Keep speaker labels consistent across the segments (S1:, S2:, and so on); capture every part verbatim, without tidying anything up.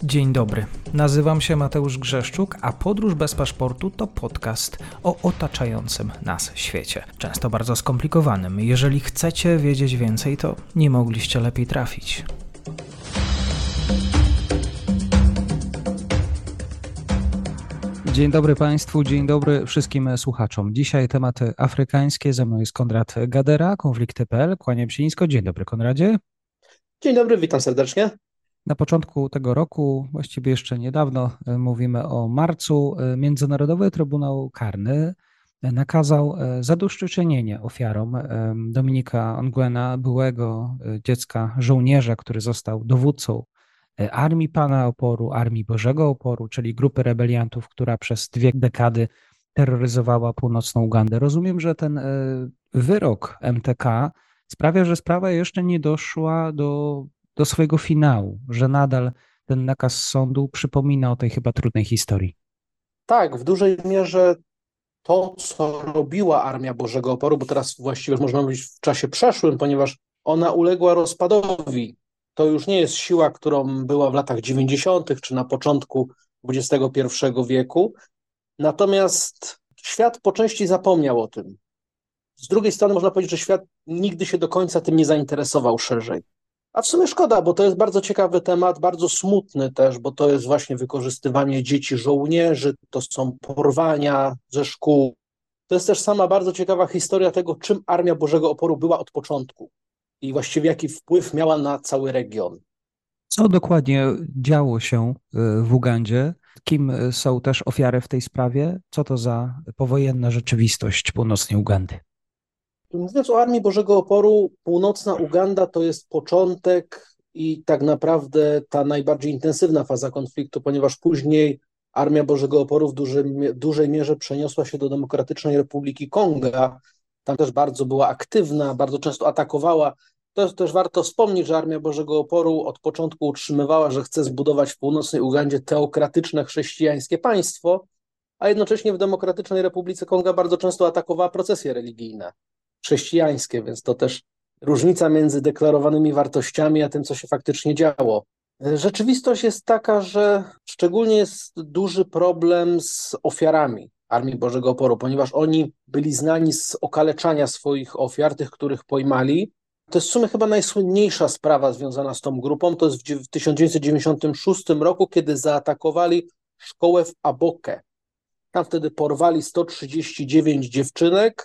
S1: Dzień dobry, nazywam się Mateusz Grzeszczuk, a Podróż bez paszportu to podcast o otaczającym nas świecie. Często bardzo skomplikowanym. Jeżeli chcecie wiedzieć więcej, to nie mogliście lepiej trafić. Dzień dobry Państwu, dzień dobry wszystkim słuchaczom. Dzisiaj tematy afrykańskie, ze mną jest Konrad Gadera, konflikty kropka pe el. Kłaniam się nisko. Dzień dobry, Konradzie.
S2: Dzień dobry, witam serdecznie.
S1: Na początku tego roku, właściwie jeszcze niedawno, mówimy o marcu, Międzynarodowy Trybunał Karny nakazał zadośćuczynienie ofiarom Dominika Ongwena, byłego dziecka żołnierza, który został dowódcą Armii Pana Oporu, Armii Bożego Oporu, czyli grupy rebeliantów, która przez dwie dekady terroryzowała północną Ugandę. Rozumiem, że ten wyrok em te ka sprawia, że sprawa jeszcze nie doszła do do swojego finału, że nadal ten nakaz sądu przypomina o tej chyba trudnej historii.
S2: Tak, w dużej mierze to, co robiła Armia Bożego Oporu, bo teraz właściwie można mówić w czasie przeszłym, ponieważ ona uległa rozpadowi. To już nie jest siła, którą była w latach dziewięćdziesiątych czy na początku dwudziestego pierwszego wieku. Natomiast świat po części zapomniał o tym. Z drugiej strony można powiedzieć, że świat nigdy się do końca tym nie zainteresował szerzej. A w sumie szkoda, bo to jest bardzo ciekawy temat, bardzo smutny też, bo to jest właśnie wykorzystywanie dzieci żołnierzy, to są porwania ze szkół. To jest też sama bardzo ciekawa historia tego, czym Armia Bożego Oporu była od początku i właściwie jaki wpływ miała na cały region.
S1: Co dokładnie działo się w Ugandzie? Kim są też ofiary w tej sprawie? Co to za powojenna rzeczywistość północnej Ugandy?
S2: Mówiąc o Armii Bożego Oporu, północna Uganda to jest początek i tak naprawdę ta najbardziej intensywna faza konfliktu, ponieważ później Armia Bożego Oporu w dużej, dużej mierze przeniosła się do Demokratycznej Republiki Konga. Tam też bardzo była aktywna, bardzo często atakowała. To jest też warto wspomnieć, że Armia Bożego Oporu od początku utrzymywała, że chce zbudować w północnej Ugandzie teokratyczne chrześcijańskie państwo, a jednocześnie w Demokratycznej Republice Konga bardzo często atakowała procesje religijne chrześcijańskie, więc to też różnica między deklarowanymi wartościami a tym, co się faktycznie działo. Rzeczywistość jest taka, że szczególnie jest duży problem z ofiarami Armii Bożego Oporu, ponieważ oni byli znani z okaleczania swoich ofiar, tych, których pojmali. To jest w sumie chyba najsłynniejsza sprawa związana z tą grupą. To jest w tysiąc dziewięćset dziewięćdziesiątym szóstym roku, kiedy zaatakowali szkołę w Aboke. Tam wtedy porwali sto trzydzieści dziewięć dziewczynek,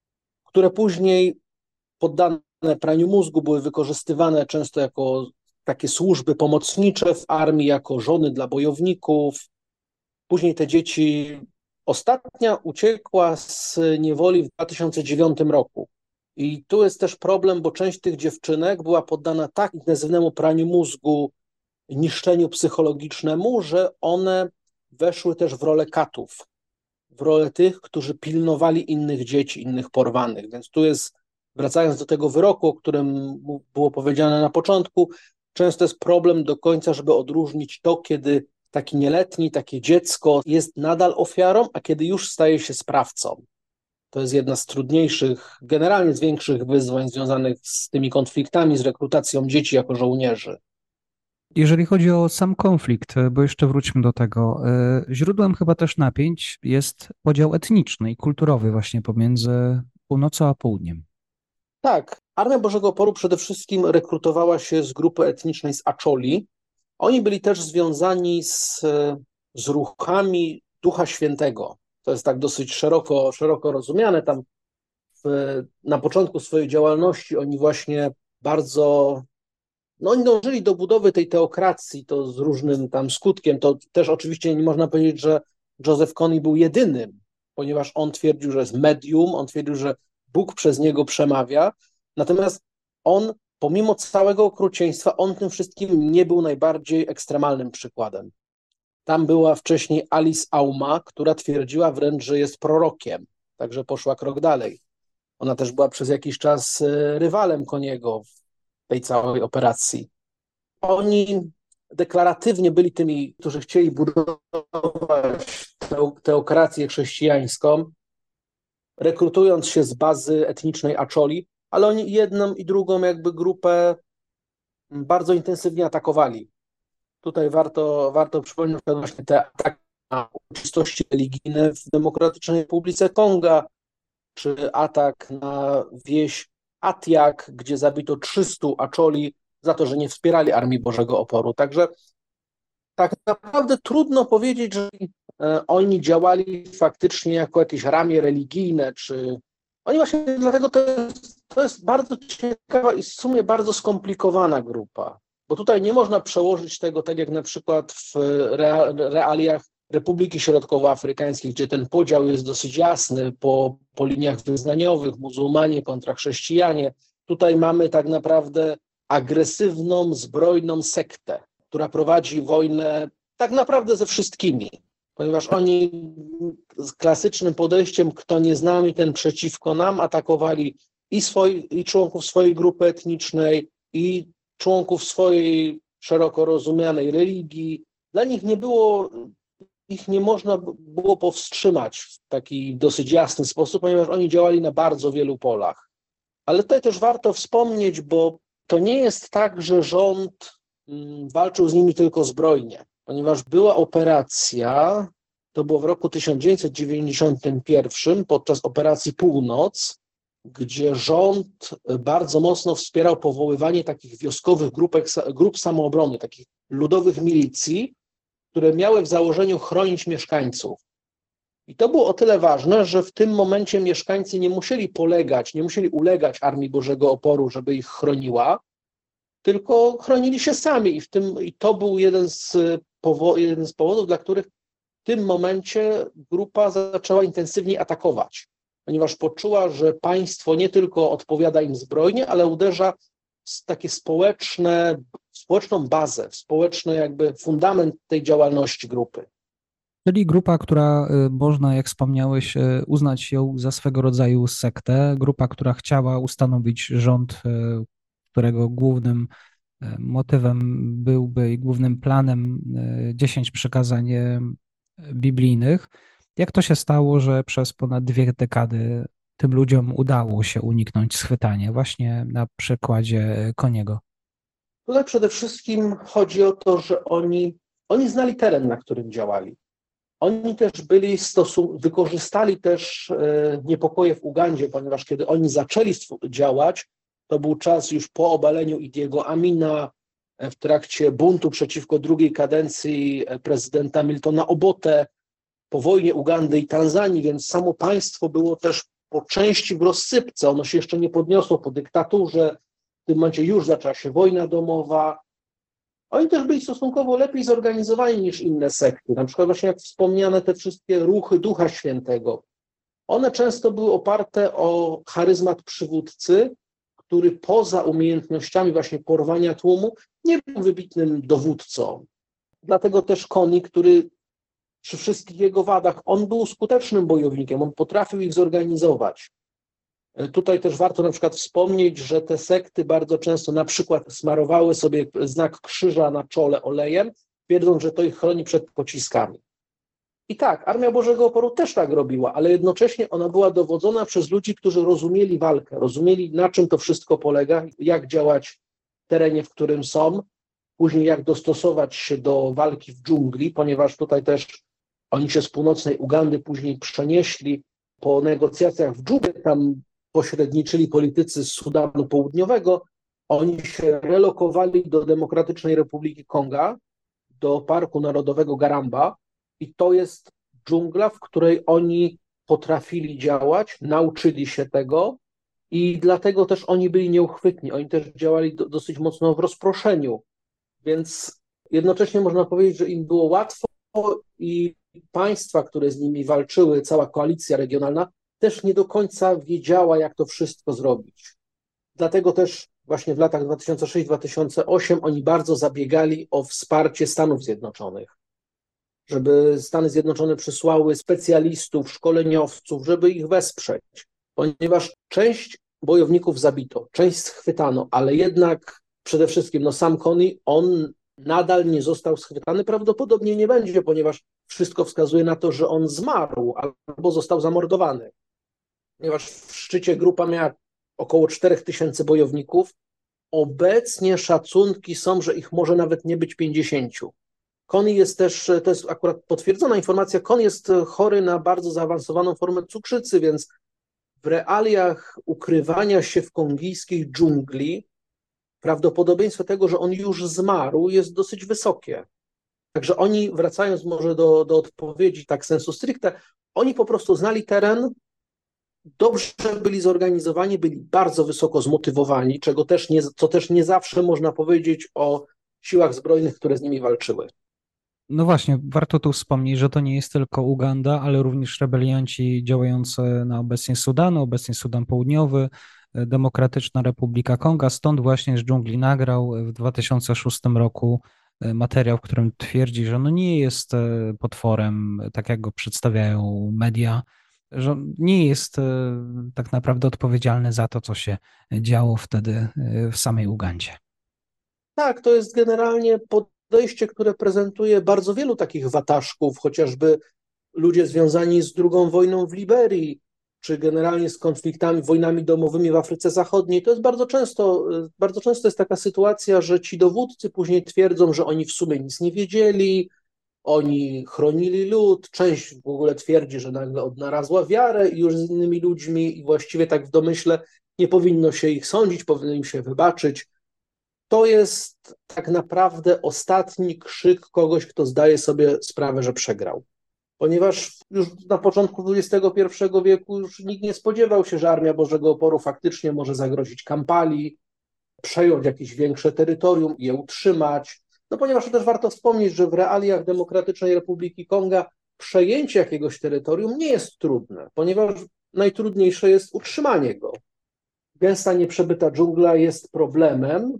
S2: które później poddane praniu mózgu były wykorzystywane często jako takie służby pomocnicze w armii, jako żony dla bojowników. Później te dzieci, ostatnia uciekła z niewoli w dwa tysiące dziewiątym roku. I tu jest też problem, bo część tych dziewczynek była poddana tak intensywnemu praniu mózgu, niszczeniu psychologicznemu, że one weszły też w rolę katów, w rolę tych, którzy pilnowali innych dzieci, innych porwanych. Więc tu jest, wracając do tego wyroku, o którym było powiedziane na początku, często jest problem do końca, żeby odróżnić to, kiedy taki nieletni, takie dziecko jest nadal ofiarą, a kiedy już staje się sprawcą. To jest jedna z trudniejszych, generalnie z większych wyzwań związanych z tymi konfliktami, z rekrutacją dzieci jako żołnierzy.
S1: Jeżeli chodzi o sam konflikt, bo jeszcze wróćmy do tego, źródłem chyba też napięć jest podział etniczny i kulturowy właśnie pomiędzy północą a południem.
S2: Tak, Armia Bożego Oporu przede wszystkim rekrutowała się z grupy etnicznej z Acholi. Oni byli też związani z, z ruchami Ducha Świętego. To jest tak dosyć szeroko, szeroko rozumiane. Tam w, na początku swojej działalności oni właśnie bardzo... No oni dążyli do budowy tej teokracji, to z różnym tam skutkiem. To też oczywiście nie można powiedzieć, że Joseph Kony był jedynym, ponieważ on twierdził, że jest medium, on twierdził, że Bóg przez niego przemawia. Natomiast on, pomimo całego okrucieństwa, on tym wszystkim nie był najbardziej ekstremalnym przykładem. Tam była wcześniej Alice Auma, która twierdziła wręcz, że jest prorokiem, także poszła krok dalej. Ona też była przez jakiś czas rywalem Koniego tej całej operacji. Oni deklaratywnie byli tymi, którzy chcieli budować teokrację chrześcijańską, rekrutując się z bazy etnicznej Acholi, ale oni jedną i drugą jakby grupę bardzo intensywnie atakowali. Tutaj warto, warto przypomnieć na przykład właśnie te ataki na uroczystości religijne w Demokratycznej Republice Konga, czy atak na wieś Atiak, gdzie zabito trzystu Aczoli za to, że nie wspierali Armii Bożego Oporu. Także tak naprawdę trudno powiedzieć, że e, oni działali faktycznie jako jakieś ramię religijne, czy oni właśnie dlatego to jest, to jest bardzo ciekawa i w sumie bardzo skomplikowana grupa, bo tutaj nie można przełożyć tego tak jak na przykład w rea- realiach Republiki Środkowoafrykańskiej, gdzie ten podział jest dosyć jasny po, po liniach wyznaniowych, muzułmanie kontra chrześcijanie. Tutaj mamy tak naprawdę agresywną, zbrojną sektę, która prowadzi wojnę tak naprawdę ze wszystkimi, ponieważ oni z klasycznym podejściem, kto nie z nami, ten przeciwko nam, atakowali i, swoi, i członków swojej grupy etnicznej, i członków swojej szeroko rozumianej religii. Dla nich nie było, ich nie można było powstrzymać w taki dosyć jasny sposób, ponieważ oni działali na bardzo wielu polach. Ale tutaj też warto wspomnieć, bo to nie jest tak, że rząd walczył z nimi tylko zbrojnie, ponieważ była operacja, to było w roku tysiąc dziewięćset dziewięćdziesiątym pierwszym, podczas operacji Północ, gdzie rząd bardzo mocno wspierał powoływanie takich wioskowych grupek, grup samoobrony, takich ludowych milicji, które miały w założeniu chronić mieszkańców. I to było o tyle ważne, że w tym momencie mieszkańcy nie musieli polegać, nie musieli ulegać Armii Bożego Oporu, żeby ich chroniła, tylko chronili się sami i, w tym, i to był jeden z, powo- jeden z powodów, dla których w tym momencie grupa zaczęła intensywniej atakować, ponieważ poczuła, że państwo nie tylko odpowiada im zbrojnie, ale uderza w takie społeczne, w społeczną bazę, w społeczny jakby fundament tej działalności grupy.
S1: Czyli grupa, która y, można, jak wspomniałeś, y, uznać ją za swego rodzaju sektę, grupa, która chciała ustanowić rząd, y, którego głównym y, motywem byłby i głównym planem y, dziesięć przykazań y, biblijnych. Jak to się stało, że przez ponad dwie dekady tym ludziom udało się uniknąć schwytania? Właśnie na przykładzie Koniego.
S2: Tutaj przede wszystkim chodzi o to, że oni, oni znali teren, na którym działali. Oni też byli stosun- wykorzystali też e, niepokoje w Ugandzie, ponieważ kiedy oni zaczęli działać, to był czas już po obaleniu Idiego Amina, e, w trakcie buntu przeciwko drugiej kadencji e, prezydenta Miltona Obote, po wojnie Ugandy i Tanzanii, więc samo państwo było też po części w rozsypce. Ono się jeszcze nie podniosło po dyktaturze. W tym momencie już zaczęła się wojna domowa. Oni też byli stosunkowo lepiej zorganizowani niż inne sekty. Na przykład właśnie jak wspomniane te wszystkie ruchy Ducha Świętego. One często były oparte o charyzmat przywódcy, który poza umiejętnościami właśnie porwania tłumu nie był wybitnym dowódcą. Dlatego też Koni, który przy wszystkich jego wadach, on był skutecznym bojownikiem, on potrafił ich zorganizować. Tutaj też warto na przykład wspomnieć, że te sekty bardzo często na przykład smarowały sobie znak krzyża na czole olejem, twierdząc, że to ich chroni przed pociskami. I tak, Armia Bożego Oporu też tak robiła, ale jednocześnie ona była dowodzona przez ludzi, którzy rozumieli walkę, rozumieli, na czym to wszystko polega, jak działać w terenie, w którym są, później jak dostosować się do walki w dżungli, ponieważ tutaj też oni się z północnej Ugandy później przenieśli po negocjacjach w dżunglę, tam pośredniczyli politycy z Sudanu Południowego, oni się relokowali do Demokratycznej Republiki Konga, do Parku Narodowego Garamba i to jest dżungla, w której oni potrafili działać, nauczyli się tego i dlatego też oni byli nieuchwytni, oni też działali do, dosyć mocno w rozproszeniu, więc jednocześnie można powiedzieć, że im było łatwo i państwa, które z nimi walczyły, cała koalicja regionalna, też nie do końca wiedziała, jak to wszystko zrobić. Dlatego też właśnie w latach dwa tysiące szóstym do dwa tysiące ósmego oni bardzo zabiegali o wsparcie Stanów Zjednoczonych, żeby Stany Zjednoczone przysłały specjalistów, szkoleniowców, żeby ich wesprzeć, ponieważ część bojowników zabito, część schwytano, ale jednak przede wszystkim no sam Kony, on nadal nie został schwytany, prawdopodobnie nie będzie, ponieważ wszystko wskazuje na to, że on zmarł albo został zamordowany. Ponieważ w szczycie grupa miała około czterech tysięcy bojowników, Obecnie szacunki są, że ich może nawet nie być pięćdziesięciu. Kony jest też, to jest akurat potwierdzona informacja, Kon jest chory na bardzo zaawansowaną formę cukrzycy, więc w realiach ukrywania się w kongijskiej dżungli prawdopodobieństwo tego, że on już zmarł, jest dosyć wysokie. Także oni, wracając może do, do odpowiedzi tak sensu stricte, oni po prostu znali teren, dobrze byli zorganizowani, byli bardzo wysoko zmotywowani, czego też nie, co też nie zawsze można powiedzieć o siłach zbrojnych, które z nimi walczyły.
S1: No właśnie, warto tu wspomnieć, że to nie jest tylko Uganda, ale również rebelianci działający na obecnie Sudanu, obecnie Sudan Południowy, Demokratyczna Republika Konga. Stąd właśnie z dżungli nagrał w dwa tysiące szóstym roku materiał, w którym twierdzi, że no nie jest potworem, tak jak go przedstawiają media, że nie jest tak naprawdę odpowiedzialny za to, co się działo wtedy w samej Ugandzie.
S2: Tak, to jest generalnie podejście, które prezentuje bardzo wielu takich wataszków, chociażby ludzie związani z drugą wojną w Liberii, czy generalnie z konfliktami, wojnami domowymi w Afryce Zachodniej. To jest bardzo często, bardzo często jest taka sytuacja, że ci dowódcy później twierdzą, że oni w sumie nic nie wiedzieli, oni chronili lud, część w ogóle twierdzi, że nagle odnalazła wiarę i już z innymi ludźmi i właściwie tak w domyśle nie powinno się ich sądzić, powinno im się wybaczyć. To jest tak naprawdę ostatni krzyk kogoś, kto zdaje sobie sprawę, że przegrał. Ponieważ już na początku dwudziestego pierwszego wieku już nikt nie spodziewał się, że Armia Bożego Oporu faktycznie może zagrozić Kampali, przejąć jakieś większe terytorium i je utrzymać. No ponieważ też warto wspomnieć, że w realiach Demokratycznej Republiki Konga przejęcie jakiegoś terytorium nie jest trudne, ponieważ najtrudniejsze jest utrzymanie go. Gęsta, nieprzebyta dżungla jest problemem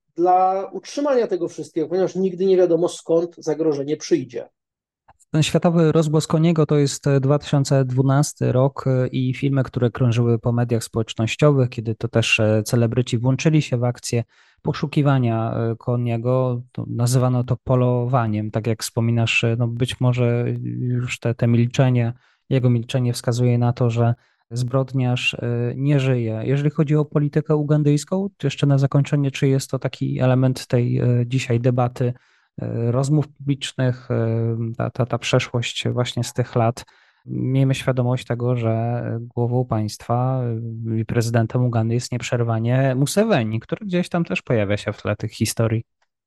S2: dla utrzymania tego wszystkiego, ponieważ nigdy nie wiadomo, skąd zagrożenie przyjdzie.
S1: Ten światowy rozgłos Koniego to jest dwa tysiące dwunasty rok i filmy, które krążyły po mediach społecznościowych, kiedy to też celebryci włączyli się w akcję poszukiwania Koniego. To nazywano to polowaniem, tak jak wspominasz, no być może już te, te milczenie, jego milczenie wskazuje na to, że zbrodniarz nie żyje. Jeżeli chodzi o politykę ugandyjską, to jeszcze na zakończenie, czy jest to taki element tej dzisiaj debaty, rozmów publicznych, ta, ta, ta przeszłość właśnie z tych lat. Miejmy świadomość tego, że głową państwa i prezydentem Ugandy jest nieprzerwanie Museveni, który gdzieś tam też pojawia się w tle tych historii.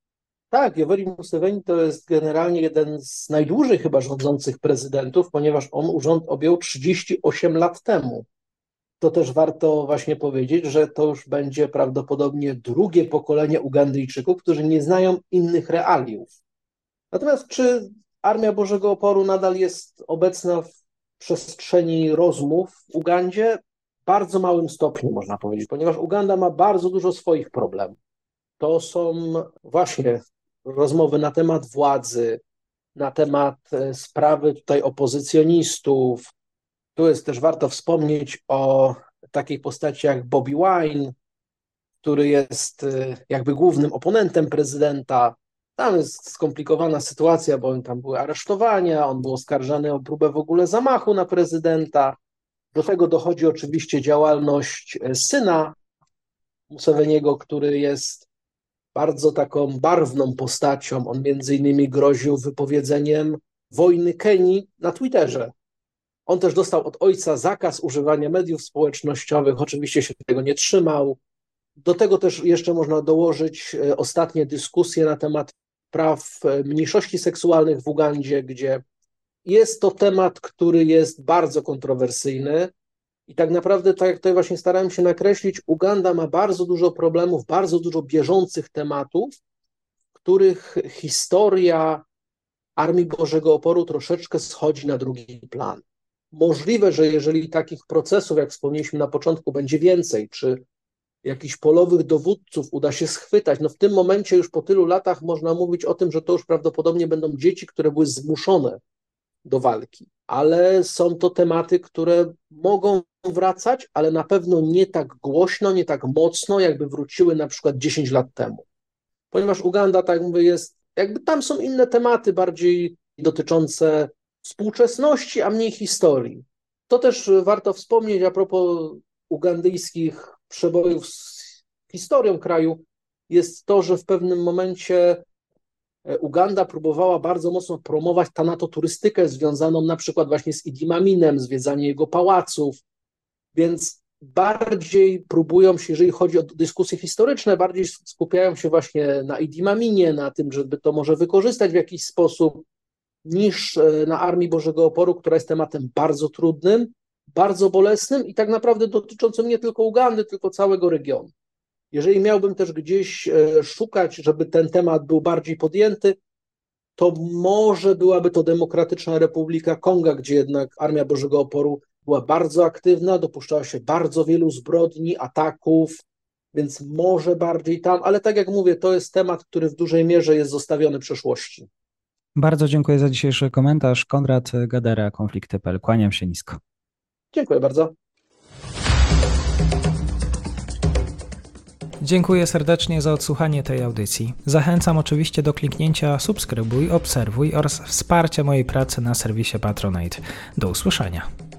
S2: Tak, Yoweri Museveni to jest generalnie jeden z najdłużej chyba rządzących prezydentów, ponieważ on urząd objął trzydzieści osiem lat temu. To też warto właśnie powiedzieć, że to już będzie prawdopodobnie drugie pokolenie Ugandyjczyków, którzy nie znają innych realiów. Natomiast czy Armia Bożego Oporu nadal jest obecna w przestrzeni rozmów w Ugandzie? W bardzo małym stopniu, można powiedzieć, ponieważ Uganda ma bardzo dużo swoich problemów. To są właśnie rozmowy na temat władzy, na temat sprawy tutaj opozycjonistów. Tu jest też warto wspomnieć o takiej postaci jak Bobby Wine, który jest jakby głównym oponentem prezydenta. Tam jest skomplikowana sytuacja, bo tam były aresztowania, on był oskarżany o próbę w ogóle zamachu na prezydenta. Do tego dochodzi oczywiście działalność syna Museveniego, który jest bardzo taką barwną postacią. On między innymi groził wypowiedzeniem wojny Kenii na Twitterze. On też dostał od ojca zakaz używania mediów społecznościowych, oczywiście się tego nie trzymał. Do tego też jeszcze można dołożyć ostatnie dyskusje na temat praw mniejszości seksualnych w Ugandzie, gdzie jest to temat, który jest bardzo kontrowersyjny i tak naprawdę, tak jak tutaj właśnie starałem się nakreślić, Uganda ma bardzo dużo problemów, bardzo dużo bieżących tematów, w których historia Armii Bożego Oporu troszeczkę schodzi na drugi plan. Możliwe, że jeżeli takich procesów, jak wspomnieliśmy na początku, będzie więcej, czy jakichś polowych dowódców uda się schwytać, no w tym momencie już po tylu latach można mówić o tym, że to już prawdopodobnie będą dzieci, które były zmuszone do walki. Ale są to tematy, które mogą wracać, ale na pewno nie tak głośno, nie tak mocno, jakby wróciły na przykład dziesięć lat temu. Ponieważ Uganda, tak jak mówię, jest, jakby tam są inne tematy bardziej dotyczące współczesności, a mniej historii. To też warto wspomnieć a propos ugandyjskich przebojów z historią kraju, jest to, że w pewnym momencie Uganda próbowała bardzo mocno promować tanatoturystykę związaną na przykład właśnie z Idi Aminem, zwiedzanie jego pałaców, więc bardziej próbują się, jeżeli chodzi o dyskusje historyczne, bardziej skupiają się właśnie na Idi Aminie, na tym, żeby to może wykorzystać w jakiś sposób, niż na Armii Bożego Oporu, która jest tematem bardzo trudnym, bardzo bolesnym i tak naprawdę dotyczącym nie tylko Ugandy, tylko całego regionu. Jeżeli miałbym też gdzieś szukać, żeby ten temat był bardziej podjęty, to może byłaby to Demokratyczna Republika Konga, gdzie jednak Armia Bożego Oporu była bardzo aktywna, dopuszczała się bardzo wielu zbrodni, ataków, więc może bardziej tam, ale tak jak mówię, to jest temat, który w dużej mierze jest zostawiony przeszłości.
S1: Bardzo dziękuję za dzisiejszy komentarz. Konrad Gadera, konflikty kropka p l. Kłaniam się nisko.
S2: Dziękuję bardzo.
S3: Dziękuję serdecznie za odsłuchanie tej audycji. Zachęcam oczywiście do kliknięcia subskrybuj, obserwuj oraz wsparcia mojej pracy na serwisie Patronite. Do usłyszenia.